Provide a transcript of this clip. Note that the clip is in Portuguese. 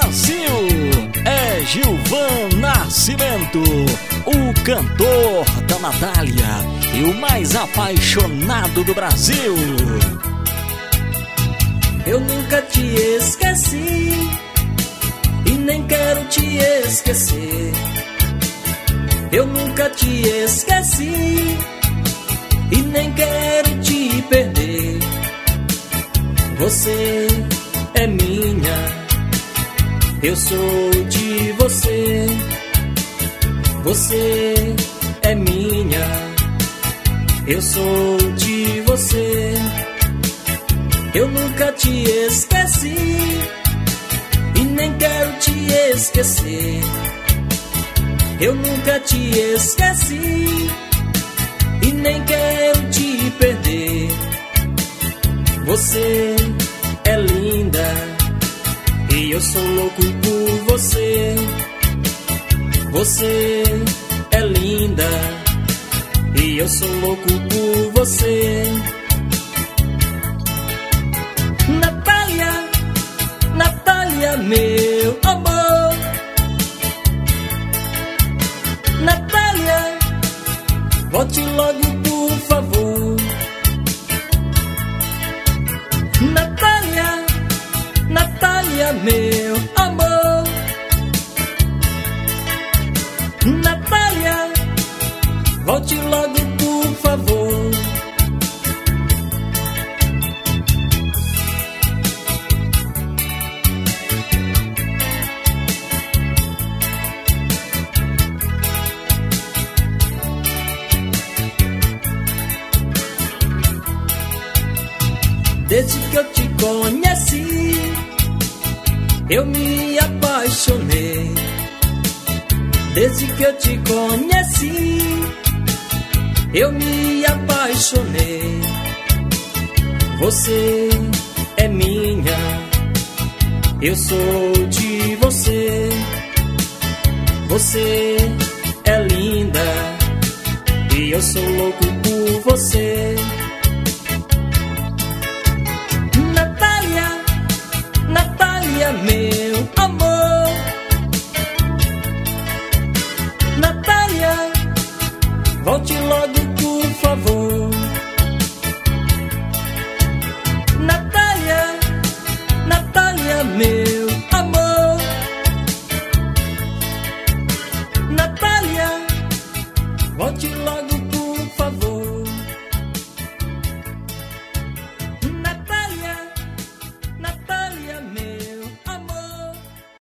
Brasil. É Gilvan Nascimento, o cantor da Natália e o mais apaixonado do Brasil. Eu nunca te esqueci e nem quero te esquecer. Eu nunca te esqueci e nem quero te perder. Você é minha, eu sou de você. Você é minha, eu sou de você. Eu nunca te esqueci e nem quero te esquecer. Eu nunca te esqueci e nem quero te perder. Você é linda e eu sou louco por você. Você é linda e eu sou louco por você. Natália, Natália, meu amor. Natália, volte logo por favor. Natália, Natália, meu amor. Natália, volte logo por favor. Desde que eu te conheci, eu me apaixonei. Desde que eu te conheci, eu me apaixonei. Você é minha, eu sou de você. Você é linda e eu sou louco por você.